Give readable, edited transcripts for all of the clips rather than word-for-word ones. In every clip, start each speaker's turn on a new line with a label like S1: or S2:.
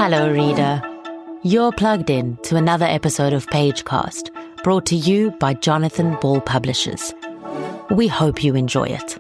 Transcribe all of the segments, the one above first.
S1: Hello, reader. You're plugged in to another episode of Pagecast, brought to you by Jonathan Ball Publishers. We hope you enjoy it.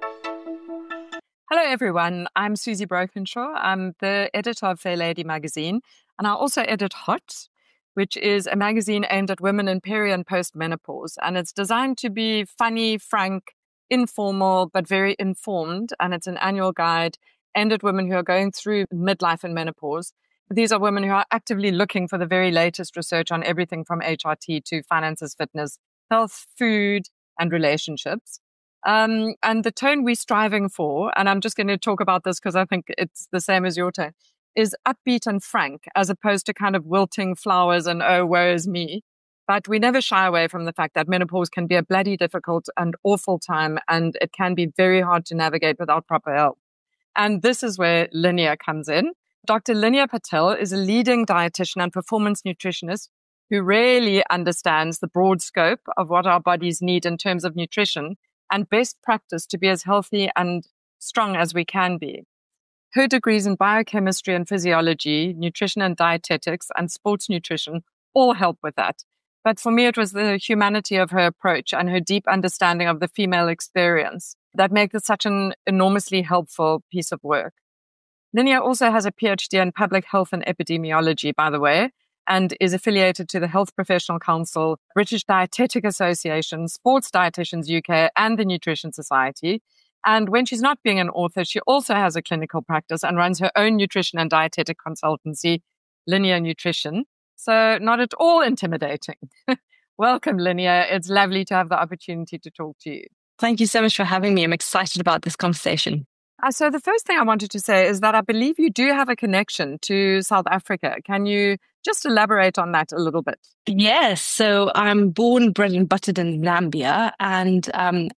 S2: Hello, everyone. I'm Susie Brokenshaw. I'm the editor of Fair Lady magazine, and I also edit Hot, which is a magazine aimed at women in peri and post-menopause. And it's designed to be funny, frank, informal, but very informed. And it's an annual guide aimed at women who are going through midlife and menopause. These are women who are actively looking for the very latest research on everything from HRT to finances, fitness, health, food, and relationships. And the tone we're striving for, and I'm just going to talk about this because I think it's the same as your tone, is upbeat and frank, as opposed to kind of wilting flowers and, oh, woe is me. But we never shy away from the fact that menopause can be a bloody difficult and awful time, and it can be very hard to navigate without proper help. And this is where Linnea comes in. Dr. Linnea Patel is a leading dietitian and performance nutritionist who really understands the broad scope of what our bodies need in terms of nutrition and best practice to be as healthy and strong as we can be. Her degrees in biochemistry and physiology, nutrition and dietetics, and sports nutrition all help with that. But for me, it was the humanity of her approach and her deep understanding of the female experience that make this such an enormously helpful piece of work. Linnea also has a PhD in public health and epidemiology, by the way, and is affiliated to the Health Professional Council, British Dietetic Association, Sports Dietitians UK, and the Nutrition Society. And when she's not being an author, she also has a clinical practice and runs her own nutrition and dietetic consultancy, Linnea Nutrition. So not at all intimidating. Welcome, Linnea. It's lovely to have the opportunity to talk to you.
S3: Thank you so much for having me. I'm excited about this conversation.
S2: So the first thing I wanted to say is that I believe you do have a connection to South Africa. Can you just elaborate on that a little bit?
S3: Yes. So I'm born, bred and buttered in Zambia, and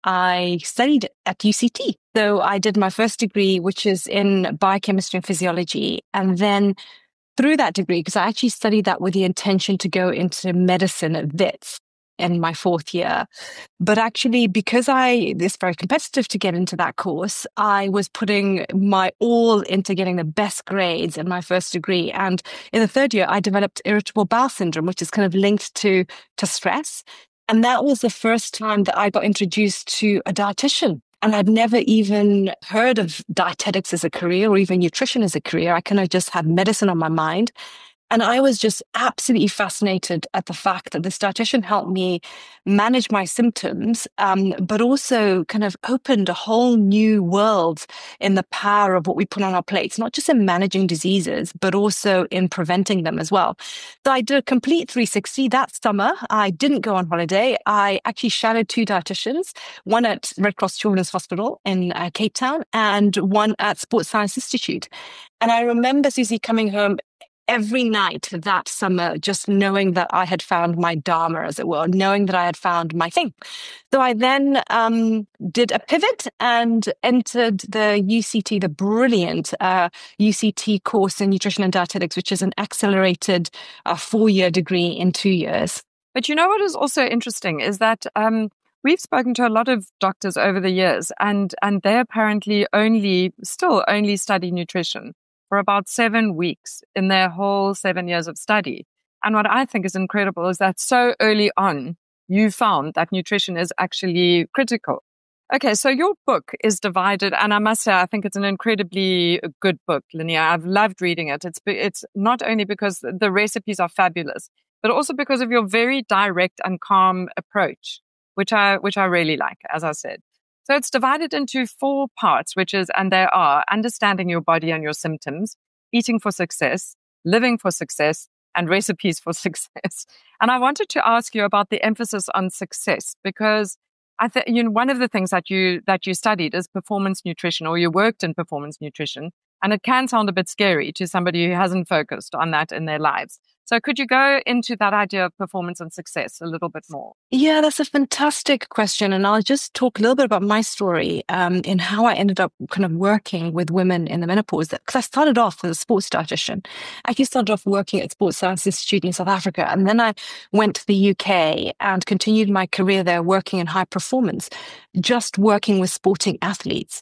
S3: I studied at UCT. So I did my first degree, which is in biochemistry and physiology. And then through that degree, because I actually studied that with the intention to go into medicine at Wits in my fourth year. But actually, because it's very competitive to get into that course, I was putting my all into getting the best grades in my first degree. And in the third year, I developed irritable bowel syndrome, which is kind of linked to stress. And that was the first time that I got introduced to a dietitian. And I'd never even heard of dietetics as a career or even nutrition as a career. I kind of just had medicine on my mind. And I was just absolutely fascinated at the fact that this dietitian helped me manage my symptoms, but also kind of opened a whole new world in the power of what we put on our plates, not just in managing diseases, but also in preventing them as well. So I did a complete 360 that summer. I didn't go on holiday. I actually shadowed two dietitians, one at Red Cross Children's Hospital in Cape Town and one at Sports Science Institute. And I remember, Susie, coming home every night that summer, just knowing that I had found my dharma, as it were, knowing that I had found my thing. So I then did a pivot and entered the UCT, the brilliant UCT course in nutrition and dietetics, which is an accelerated 4-year degree in 2 years.
S2: But you know what is also interesting is that we've spoken to a lot of doctors over the years, and they apparently still only study nutrition for about 7 weeks in their whole 7 years of study. And what I think is incredible is that so early on, you found that nutrition is actually critical. Okay, so your book is divided, and I must say, I think it's an incredibly good book, Linnea. I've loved reading it. It's not only because the recipes are fabulous, but also because of your very direct and calm approach, which I really like, as I said. So it's divided into 4 parts, and they are understanding your body and your symptoms, eating for success, living for success, and recipes for success. And I wanted to ask you about the emphasis on success, because I think one of the things that you studied is performance nutrition, or you worked in performance nutrition, and it can sound a bit scary to somebody who hasn't focused on that in their lives. So could you go into that idea of performance and success a little bit more?
S3: Yeah, that's a fantastic question. And I'll just talk a little bit about my story in how I ended up kind of working with women in the menopause. Because I started off as a sports dietitian. I actually started off working at Sports Science Institute in South Africa. And then I went to the UK and continued my career there working in high performance, just working with sporting athletes.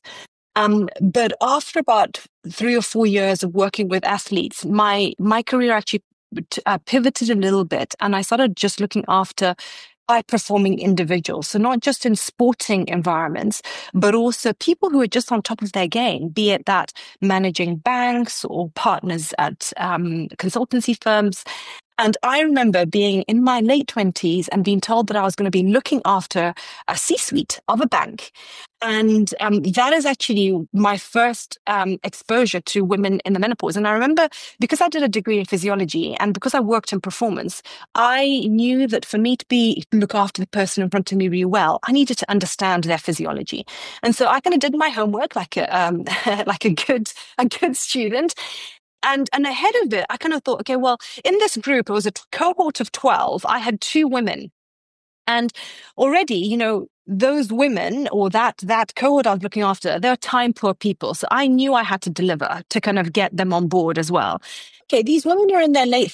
S3: But after about 3 or 4 years of working with athletes, my career actually pivoted a little bit, and I started just looking after high-performing individuals. So not just in sporting environments, but also people who are just on top of their game, be it that managing banks or partners at consultancy firms. And I remember being in my late 20s and being told that I was going to be looking after a C-suite of a bank. And that is actually my first exposure to women in the menopause. And I remember, because I did a degree in physiology and because I worked in performance, I knew that for me to look after the person in front of me really well, I needed to understand their physiology. And so I kind of did my homework like a like a good student. And ahead of it, I kind of thought, okay, well, in this group, it was a cohort of 12. I had 2 women. And already, you know, those women or that cohort I was looking after, they're time poor people. So I knew I had to deliver to kind of get them on board as well. Okay, these women are in their late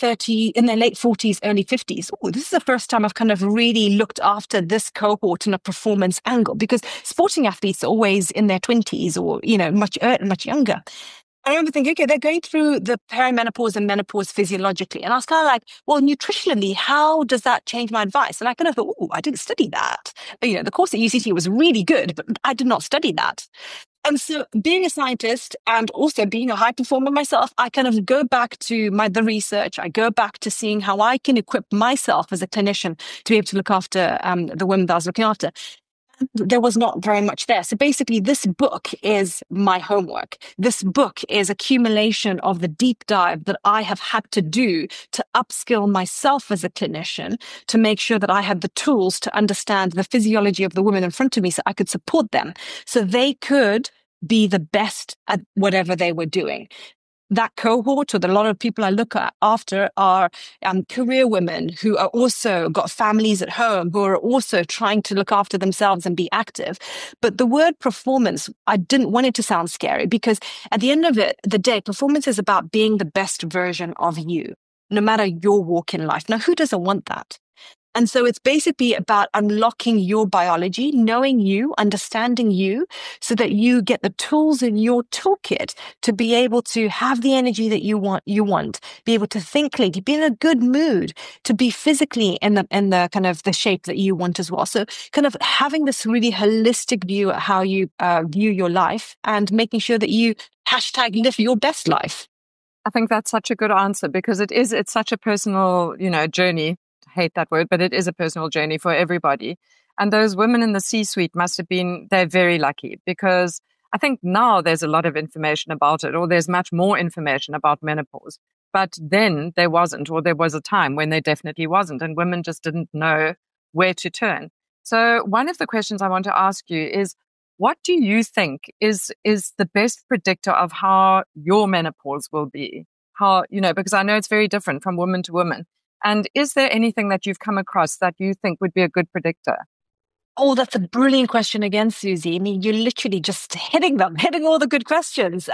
S3: 40s, early 50s. Oh, this is the first time I've kind of really looked after this cohort in a performance angle, because sporting athletes are always in their 20s or, you know, much younger. I remember thinking, okay, they're going through the perimenopause and menopause physiologically. And I was kind of like, well, nutritionally, how does that change my advice? And I kind of thought, oh, I didn't study that. You know, the course at UCT was really good, but I did not study that. And so being a scientist and also being a high performer myself, I kind of go back to the research. I go back to seeing how I can equip myself as a clinician to be able to look after the women that I was looking after. There was not very much there. So basically, this book is my homework. This book is accumulation of the deep dive that I have had to do to upskill myself as a clinician, to make sure that I had the tools to understand the physiology of the women in front of me so I could support them, so they could be the best at whatever they were doing. That cohort, or a lot of people I look after, are career women who are also got families at home, who are also trying to look after themselves and be active. But the word performance, I didn't want it to sound scary, because at the end of the day, performance is about being the best version of you, no matter your walk in life. Now, who doesn't want that? And so it's basically about unlocking your biology, knowing you, understanding you, so that you get the tools in your toolkit to be able to have the energy that you want, be able to think clearly, be in a good mood, to be physically in the kind of the shape that you want as well. So kind of having this really holistic view at how you view your life, and making sure that you #live your best life.
S2: I think that's such a good answer, because it's such a personal, you know, journey. Hate that word, but it is a personal journey for everybody. And those women in the C-suite they're very lucky, because I think now there's a lot of information about it, or there's much more information about menopause. But then there wasn't, or there was a time when there definitely wasn't, and women just didn't know where to turn. So one of the questions I want to ask you is, what do you think is the best predictor of how your menopause will be? How, you know, because I know it's very different from woman to woman. And is there anything that you've come across that you think would be a good predictor?
S3: Oh, that's a brilliant question again, Susie. I mean, you're literally just hitting all the good questions.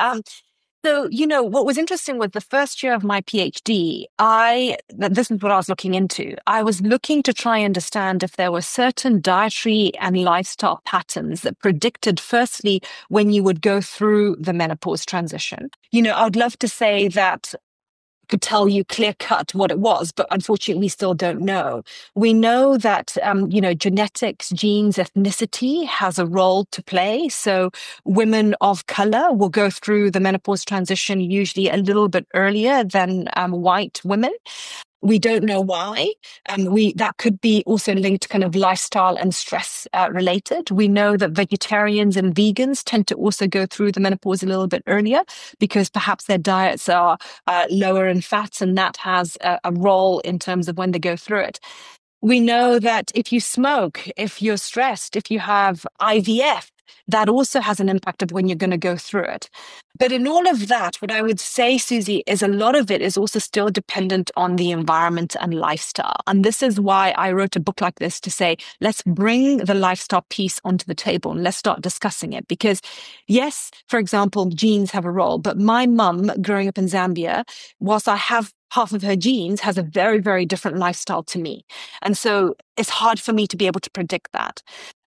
S3: So, you know, what was interesting was the first year of my PhD, this is what I was looking into. I was looking to try and understand if there were certain dietary and lifestyle patterns that predicted, firstly, when you would go through the menopause transition. You know, I would love to say that could tell you clear cut what it was, but unfortunately we still don't know. We know that, you know, genetics, genes, ethnicity has a role to play. So women of color will go through the menopause transition usually a little bit earlier than white women. We don't know why. That could be also linked to kind of lifestyle and stress related. We know that vegetarians and vegans tend to also go through the menopause a little bit earlier, because perhaps their diets are lower in fats, and that has a role in terms of when they go through it. We know that if you smoke, if you're stressed, if you have IVF, that also has an impact of when you're going to go through it. But in all of that, what I would say, Susie, is a lot of it is also still dependent on the environment and lifestyle. And this is why I wrote a book like this, to say, let's bring the lifestyle piece onto the table and let's start discussing it. Because yes, for example, genes have a role, but my mum growing up in Zambia, whilst I have half of her genes, has a very, very different lifestyle to me. And so it's hard for me to be able to predict that.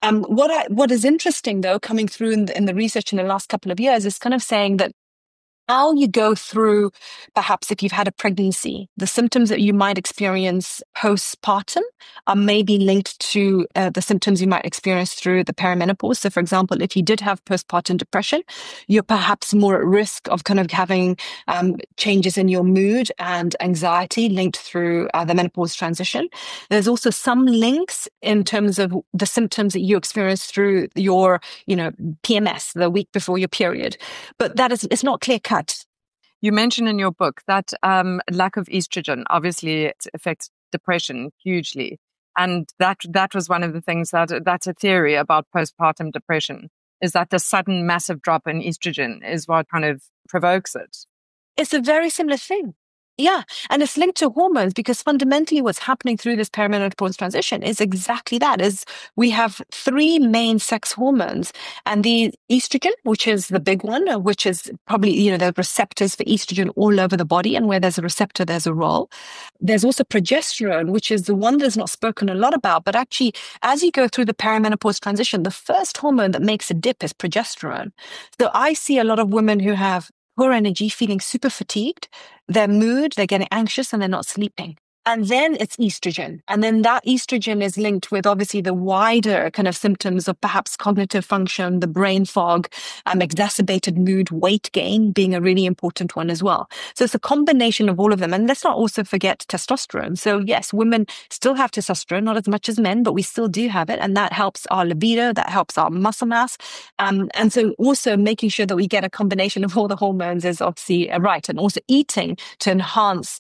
S3: What is interesting, though, coming through in the research in the last couple of years is kind of saying that how you go through, perhaps if you've had a pregnancy, the symptoms that you might experience postpartum are maybe linked to the symptoms you might experience through the perimenopause. So, for example, if you did have postpartum depression, you're perhaps more at risk of kind of having changes in your mood and anxiety linked through the menopause transition. There's also some links in terms of the symptoms that you experience through your, PMS, the week before your period. But it's not clear cut.
S2: You mentioned in your book that lack of estrogen obviously affects depression hugely. And that was one of the things that's a theory about postpartum depression, is that the sudden massive drop in estrogen is what kind of provokes it.
S3: It's a very similar thing. Yeah. And it's linked to hormones, because fundamentally what's happening through this perimenopause transition is exactly that, is we have three main sex hormones, and the estrogen, which is the big one, which is probably, the receptors for estrogen all over the body. And where there's a receptor, there's a role. There's also progesterone, which is the one that's not spoken a lot about. But actually, as you go through the perimenopause transition, the first hormone that makes a dip is progesterone. So I see a lot of women who have poor energy, feeling super fatigued, their mood, they're getting anxious and they're not sleeping. And then it's estrogen. And then that estrogen is linked with obviously the wider kind of symptoms of perhaps cognitive function, the brain fog, exacerbated mood, weight gain being a really important one as well. So it's a combination of all of them. And let's not also forget testosterone. So yes, women still have testosterone, not as much as men, but we still do have it. And that helps our libido, that helps our muscle mass. And so also making sure that we get a combination of all the hormones is obviously right. And also eating to enhance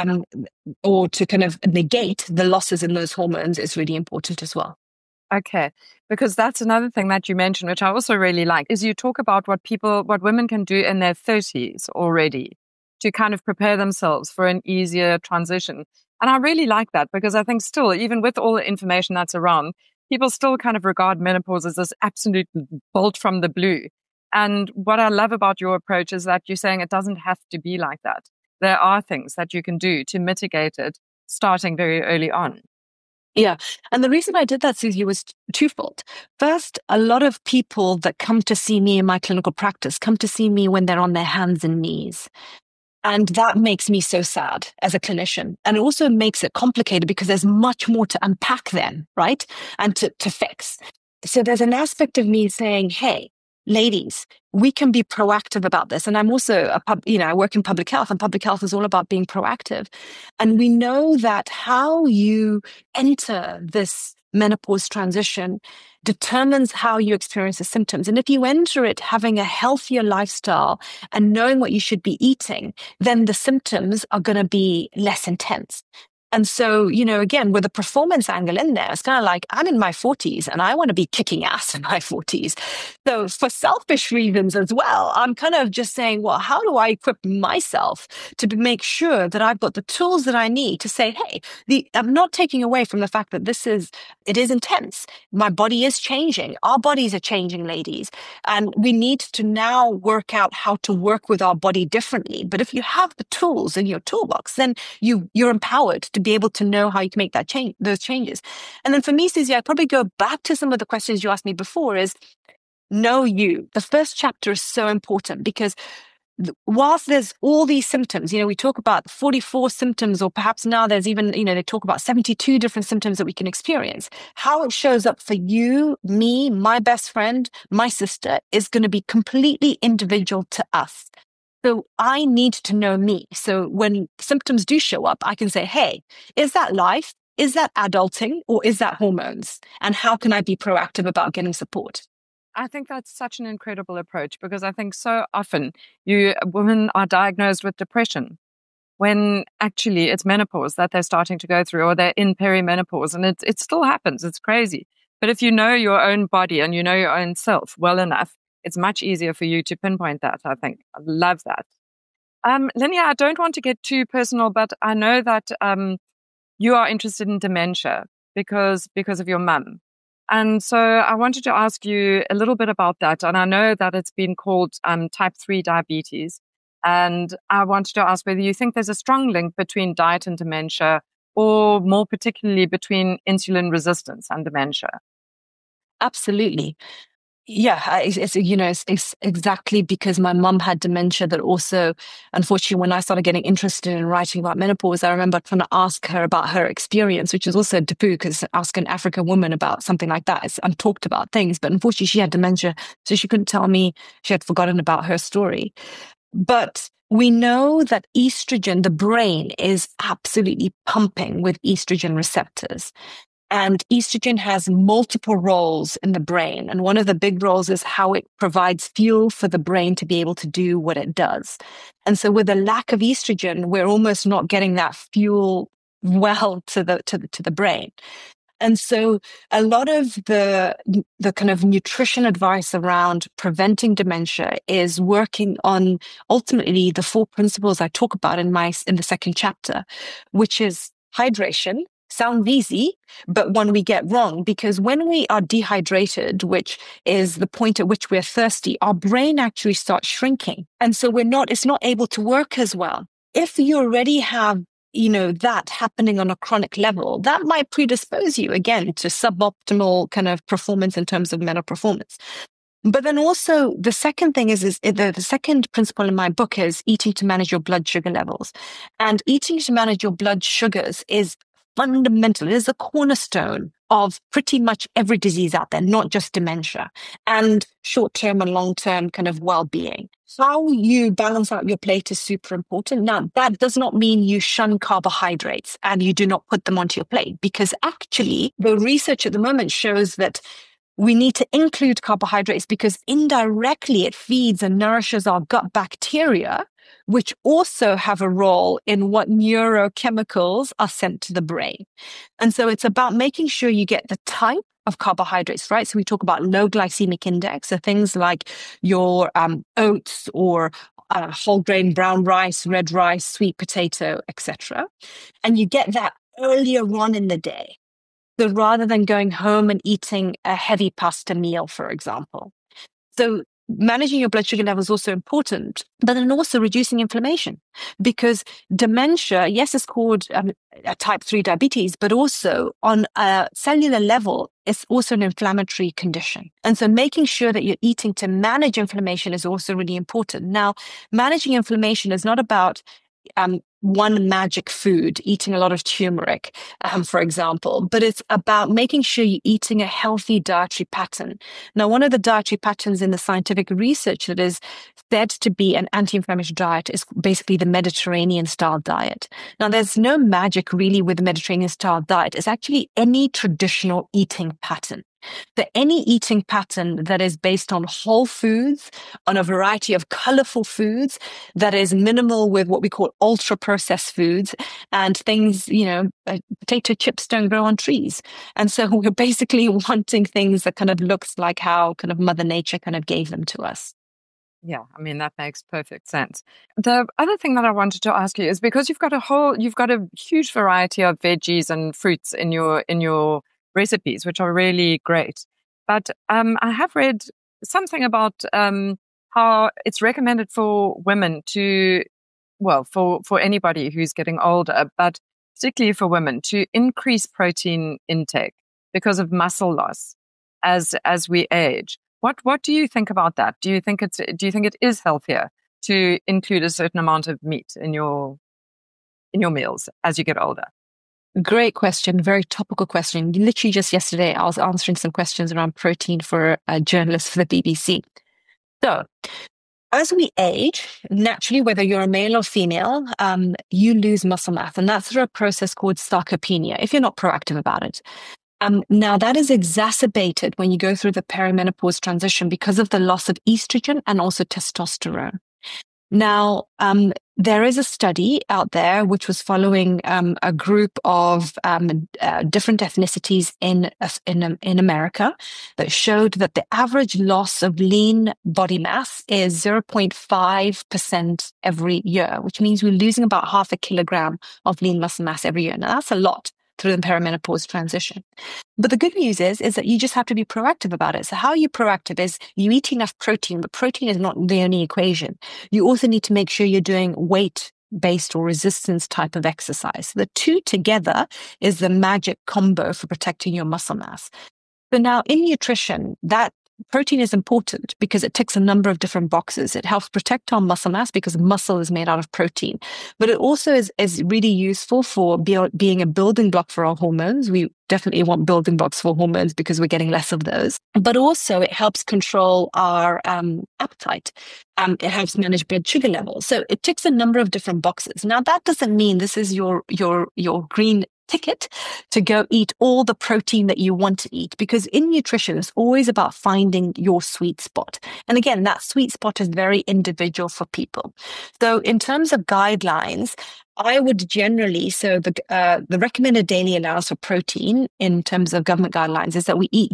S3: or to kind of negate the losses in those hormones is really important as well.
S2: Okay, because that's another thing that you mentioned, which I also really like, is you talk about what women can do in their 30s already to kind of prepare themselves for an easier transition. And I really like that, because I think still, even with all the information that's around, people still kind of regard menopause as this absolute bolt from the blue. And what I love about your approach is that you're saying it doesn't have to be like that. There are things that you can do to mitigate it starting very early on.
S3: Yeah. And the reason I did that, Susie, was twofold. First, a lot of people that come to see me in my clinical practice come to see me when they're on their hands and knees. And that makes me so sad as a clinician. And it also makes it complicated because there's much more to unpack then, right? And to fix. So there's an aspect of me saying, hey, ladies, we can be proactive about this. And I'm also I work in public health, and public health is all about being proactive. And we know that how you enter this menopause transition determines how you experience the symptoms. And if you enter it having a healthier lifestyle and knowing what you should be eating, then the symptoms are going to be less intense. And so, again, with a performance angle in there, it's kind of like, I'm in my 40s and I want to be kicking ass in my 40s. So for selfish reasons as well, I'm kind of just saying, well, how do I equip myself to make sure that I've got the tools that I need to say, hey, I'm not taking away from the fact that it is intense. My body is changing. Our bodies are changing, ladies. And we need to now work out how to work with our body differently. But if you have the tools in your toolbox, then you're empowered to be able to know how you can make those changes. And then for me, Susie, I'd probably go back to some of the questions you asked me before is, know you. The first chapter is so important because whilst there's all these symptoms, we talk about 44 symptoms, or perhaps now there's even, they talk about 72 different symptoms that we can experience. How it shows up for you, me, my best friend, my sister is going to be completely individual to us. So I need to know me. So when symptoms do show up, I can say, hey, is that life? Is that adulting? Or is that hormones? And how can I be proactive about getting support?
S2: I think that's such an incredible approach, because I think so often women are diagnosed with depression when actually it's menopause that they're starting to go through, or they're in perimenopause, and it still happens. It's crazy. But if you know your own body and you know your own self well enough, it's much easier for you to pinpoint that, I think. I love that. Linnea, I don't want to get too personal, but I know that you are interested in dementia because of your mum. And so I wanted to ask you a little bit about that. And I know that it's been called type 3 diabetes. And I wanted to ask whether you think there's a strong link between diet and dementia, or more particularly between insulin resistance and dementia.
S3: Absolutely. Yeah, it's exactly because my mum had dementia that also, unfortunately, when I started getting interested in writing about menopause, I remember trying to ask her about her experience, which is also taboo because ask an African woman about something like that is untalked about things. But unfortunately, she had dementia, so she couldn't tell me. She had forgotten about her story. But we know that estrogen, the brain is absolutely pumping with estrogen receptors. And estrogen has multiple roles in the brain. And one of the big roles is how it provides fuel for the brain to be able to do what it does. And so with a lack of estrogen, we're almost not getting that fuel well to the brain. And so a lot of the kind of nutrition advice around preventing dementia is working on ultimately the 4 principles I talk about in the second chapter, which is hydration. Sounds easy, but one we get wrong, because when we are dehydrated, which is the point at which we're thirsty, our brain actually starts shrinking. And so it's not able to work as well. If you already have that happening on a chronic level, that might predispose you again to suboptimal kind of performance in terms of mental performance. But then also the second thing is the second principle in my book is eating to manage your blood sugar levels. And eating to manage your blood sugars is fundamental. It is a cornerstone of pretty much every disease out there, not just dementia, and short-term and long-term kind of well-being. How you balance out your plate is super important. Now, that does not mean you shun carbohydrates and you do not put them onto your plate, because actually the research at the moment shows that we need to include carbohydrates because indirectly it feeds and nourishes our gut bacteria, which also have a role in what neurochemicals are sent to the brain. And so it's about making sure you get the type of carbohydrates, right? So we talk about low glycemic index, so things like your oats or whole grain brown rice, red rice, sweet potato, etc. And you get that earlier on in the day. So rather than going home and eating a heavy pasta meal, for example. So managing your blood sugar level is also important, but then also reducing inflammation, because dementia, yes, it's called type 3 diabetes, but also on a cellular level, it's also an inflammatory condition. And so making sure that you're eating to manage inflammation is also really important. Now, managing inflammation is not about one magic food, eating a lot of turmeric, for example, but it's about making sure you're eating a healthy dietary pattern. Now, one of the dietary patterns in the scientific research that is said to be an anti-inflammatory diet is basically the Mediterranean style diet. Now, there's no magic really with the Mediterranean style diet. It's actually any traditional eating pattern. So any eating pattern that is based on whole foods, on a variety of colorful foods, that is minimal with what we call ultra processed foods and things, potato chips don't grow on trees. And so we're basically wanting things that kind of looks like how kind of Mother Nature kind of gave them to us.
S2: Yeah, I mean, that makes perfect sense. The other thing that I wanted to ask you is because you've got a huge variety of veggies and fruits in your recipes, which are really great. But I have read something about how it's recommended for women for anybody who's getting older, but particularly for women, to increase protein intake because of muscle loss as we age. What do you think about that? Do you think it is healthier to include a certain amount of meat in your meals as you get older?
S3: Great question. Very topical question. Literally just yesterday, I was answering some questions around protein for a journalist for the BBC. So as we age, naturally, whether you're a male or female, you lose muscle mass. And that's through a process called sarcopenia, if you're not proactive about it. Now, that is exacerbated when you go through the perimenopause transition because of the loss of estrogen and also testosterone. Now, there is a study out there which was following a group of different ethnicities in America that showed that the average loss of lean body mass is 0.5% every year, which means we're losing about 0.5 kilogram of lean muscle mass every year. Now, that's a lot through the perimenopause transition. But the good news is that you just have to be proactive about it. So how you proactive is you eat enough protein, but protein is not the only equation. You also need to make sure you're doing weight-based or resistance type of exercise. So the two together is the magic combo for protecting your muscle mass. So now in nutrition, that protein is important because it ticks a number of different boxes. It helps protect our muscle mass because muscle is made out of protein. But it also is really useful for being a building block for our hormones. We definitely want building blocks for hormones because we're getting less of those. But also it helps control our appetite. It helps manage blood sugar levels. So it ticks a number of different boxes. Now, that doesn't mean this is your green ticket to go eat all the protein that you want to eat, because in nutrition, it's always about finding your sweet spot. And again, that sweet spot is very individual for people. So in terms of guidelines, I would generally, the recommended daily allowance for protein in terms of government guidelines is that we eat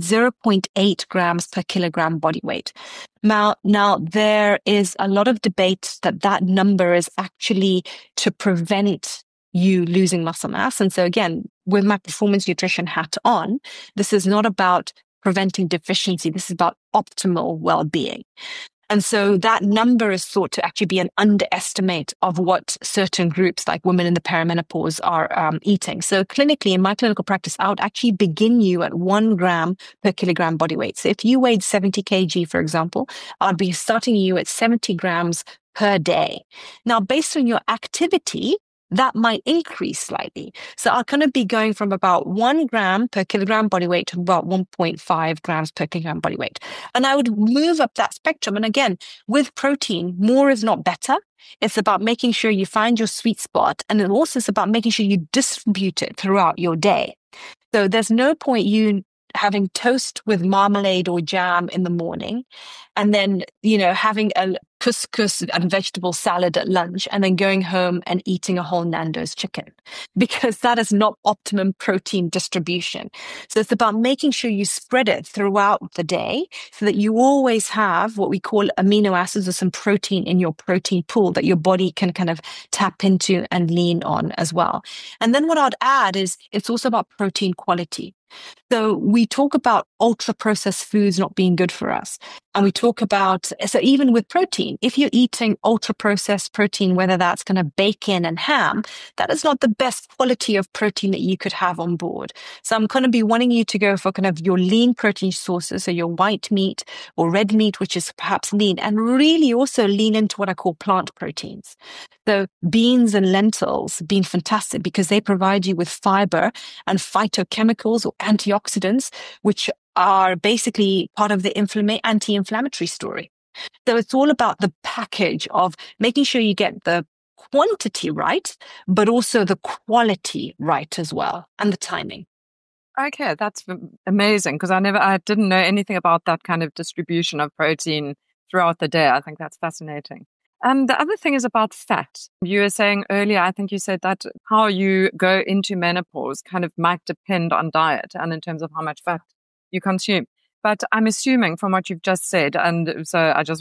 S3: 0.8 grams per kilogram body weight. Now, there is a lot of debate that number is actually to prevent you losing muscle mass. And so again, with my performance nutrition hat on, this is not about preventing deficiency. This is about optimal well-being. And so that number is thought to actually be an underestimate of what certain groups like women in the perimenopause are eating. So clinically, in my clinical practice, I would actually begin you at 1 gram per kilogram body weight. So if you weighed 70 kg, for example, I'd be starting you at 70 grams per day. Now, based on your activity, that might increase slightly. So I'll kind of be going from about 1 gram per kilogram body weight to about 1.5 grams per kilogram body weight. And I would move up that spectrum. And again, with protein, more is not better. It's about making sure you find your sweet spot. And it also is about making sure you distribute it throughout your day. So there's no point you having toast with marmalade or jam in the morning, and then, having a couscous and vegetable salad at lunch, and then going home and eating a whole Nando's chicken, because that is not optimum protein distribution. So it's about making sure you spread it throughout the day so that you always have what we call amino acids or some protein in your protein pool that your body can kind of tap into and lean on as well. And then what I'd add is it's also about protein quality. So we talk about ultra processed foods not being good for us. And we talk about, so even with protein, if you're eating ultra processed protein, whether that's kind of bacon and ham, that is not the best quality of protein that you could have on board. So I'm going to be wanting you to go for kind of your lean protein sources, so your white meat or red meat, which is perhaps lean, and really also lean into what I call plant proteins. So beans and lentils being fantastic because they provide you with fiber and phytochemicals or antioxidants, which are basically part of the anti-inflammatory story. So it's all about the package of making sure you get the quantity right, but also the quality right as well, and the timing.
S2: Okay, that's amazing, because I didn't know anything about that kind of distribution of protein throughout the day. I think that's fascinating. And the other thing is about fat. You were saying earlier, I think you said that how you go into menopause kind of might depend on diet and in terms of how much fat you consume. But I'm assuming from what you've just said, and so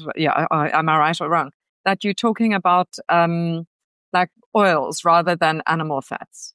S2: am I right or wrong, that you're talking about like oils rather than animal fats?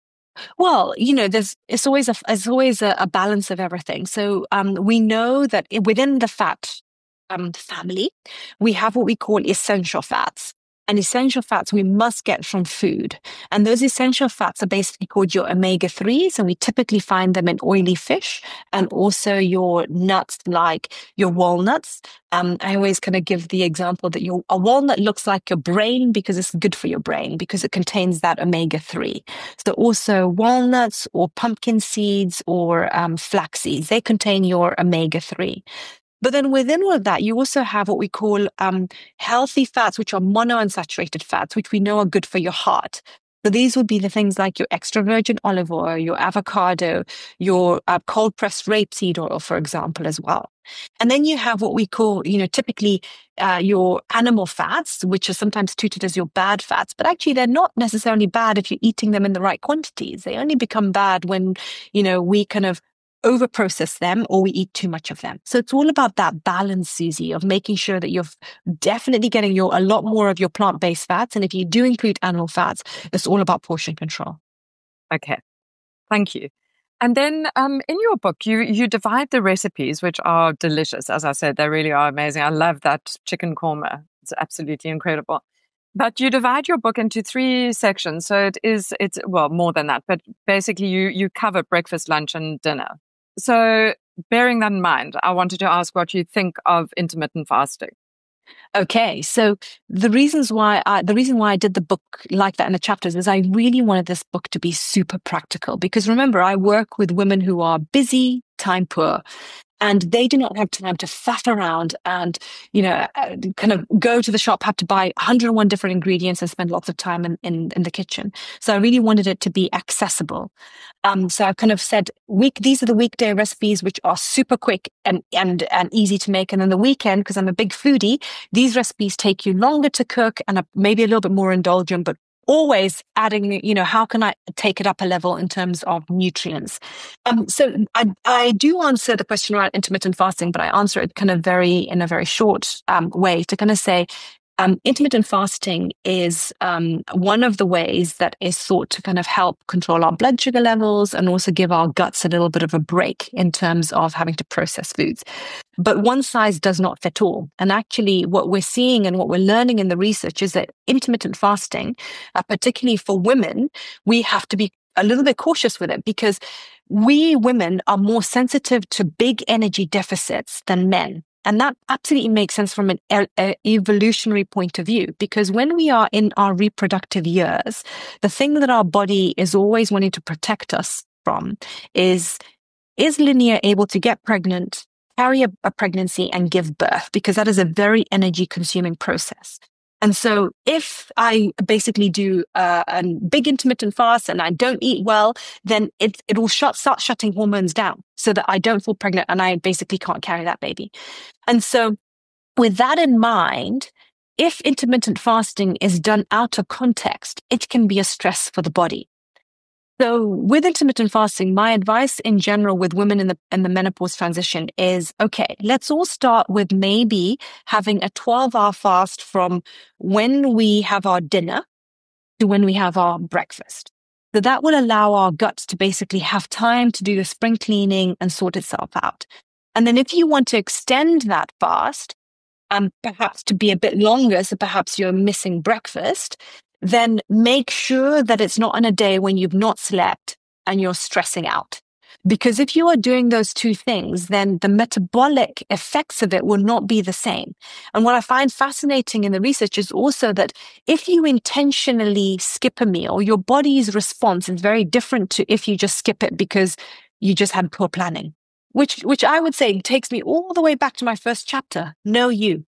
S3: Well, it's always a balance of everything. So we know that within the fat family, we have what we call essential fats. And essential fats we must get from food. And those essential fats are basically called your omega-3s, and we typically find them in oily fish and also your nuts, like your walnuts. I always kind of give the example that a walnut looks like your brain because it's good for your brain because it contains that omega-3. So also walnuts or pumpkin seeds or flax seeds, they contain your omega-3. But then within all of that, you also have what we call healthy fats, which are monounsaturated fats, which we know are good for your heart. So these would be the things like your extra virgin olive oil, your avocado, your cold pressed rapeseed oil, for example, as well. And then you have what we call, typically your animal fats, which are sometimes treated as your bad fats, but actually they're not necessarily bad if you're eating them in the right quantities. They only become bad when, we kind of overprocess them or we eat too much of them. So it's all about that balance, Susie, of making sure that you're definitely getting a lot more of your plant-based fats. And if you do include animal fats, it's all about portion control.
S2: Okay. Thank you. And then in your book, you divide the recipes, which are delicious. As I said, they really are amazing. I love that chicken korma. It's absolutely incredible. But you divide your book into 3 sections. So it's more than that, but basically you cover breakfast, lunch, and dinner. So bearing that in mind, I wanted to ask what you think of intermittent fasting.
S3: Okay, so the reason why I did the book like that in the chapters is I really wanted this book to be super practical, because remember, I work with women who are busy, time poor, and they do not have time to faff around and, kind of go to the shop, have to buy 101 different ingredients and spend lots of time in the kitchen. So I really wanted it to be accessible. So I kind of said, these are the weekday recipes, which are super quick and easy to make. And then the weekend, because I'm a big foodie, these recipes take you longer to cook and are maybe a little bit more indulgent, but always adding, how can I take it up a level in terms of nutrients? So I do answer the question around intermittent fasting, but I answer it kind of in a very short way to kind of say, intermittent fasting is one of the ways that is thought to kind of help control our blood sugar levels and also give our guts a little bit of a break in terms of having to process foods. But one size does not fit all. And actually what we're seeing and what we're learning in the research is that intermittent fasting, particularly for women, we have to be a little bit cautious with it, because we women are more sensitive to big energy deficits than men. And that absolutely makes sense from an evolutionary point of view, because when we are in our reproductive years, the thing that our body is always wanting to protect us from is Linnea able to get pregnant, carry a pregnancy and give birth? Because that is a very energy consuming process. And so if I basically do a big intermittent fast and I don't eat well, then it will start shutting hormones down so that I don't fall pregnant and I basically can't carry that baby. And so with that in mind, if intermittent fasting is done out of context, it can be a stress for the body. So with intermittent fasting, my advice in general with women in the menopause transition is, okay, let's all start with maybe having a 12-hour fast from when we have our dinner to when we have our breakfast. So that will allow our guts to basically have time to do the spring cleaning and sort itself out. And then if you want to extend that fast, perhaps to be a bit longer, so perhaps you're missing breakfast, then make sure that it's not on a day when you've not slept and you're stressing out. Because if you are doing those two things, then the metabolic effects of it will not be the same. And what I find fascinating in the research is also that if you intentionally skip a meal, your body's response is very different to if you just skip it because you just had poor planning, which I would say takes me all the way back to my first chapter. Know you,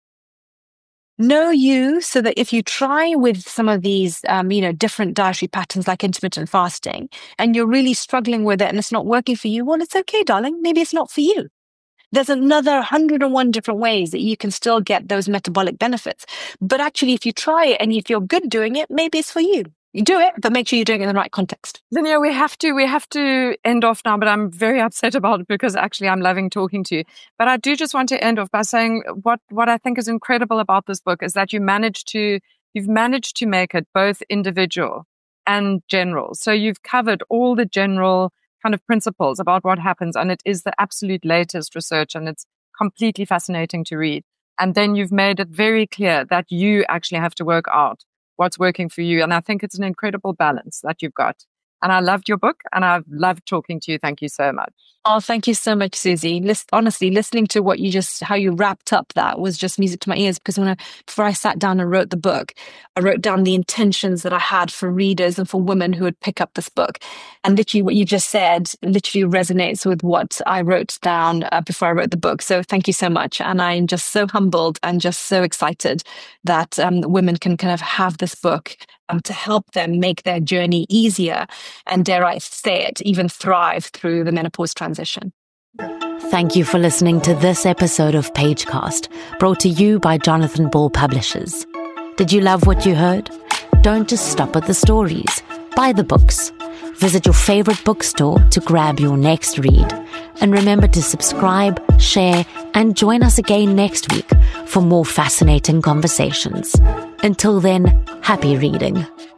S3: so that if you try with some of these, different dietary patterns like intermittent fasting, and you're really struggling with it and it's not working for you, well, it's okay, darling. Maybe it's not for you. There's another 101 different ways that you can still get those metabolic benefits. But actually, if you try it and if you're good doing it, maybe it's for you. You do it, but make sure you're doing it in the right context.
S2: Linnea, we have to end off now, but I'm very upset about it because actually I'm loving talking to you. But I do just want to end off by saying what I think is incredible about this book is that you've managed to make it both individual and general. So you've covered all the general kind of principles about what happens, and it is the absolute latest research, and it's completely fascinating to read. And then you've made it very clear that you actually have to work out what's working for you. And I think it's an incredible balance that you've got. And I loved your book and I've loved talking to you. Thank you so much.
S3: Oh, thank you so much, Susie. Honestly, listening to how you wrapped up that was just music to my ears, because before I sat down and wrote the book, I wrote down the intentions that I had for readers and for women who would pick up this book. And literally what you just said literally resonates with what I wrote down before I wrote the book. So thank you so much. And I'm just so humbled and just so excited that women can kind of have this book to help them make their journey easier and, dare I say it, even thrive through the menopause transition.
S1: Thank you for listening to this episode of Pagecast, brought to you by Jonathan Ball Publishers. Did you love what you heard? Don't just stop at the stories. Buy the books. Visit your favorite bookstore to grab your next read. And remember to subscribe, share, and join us again next week for more fascinating conversations. Until then, happy reading.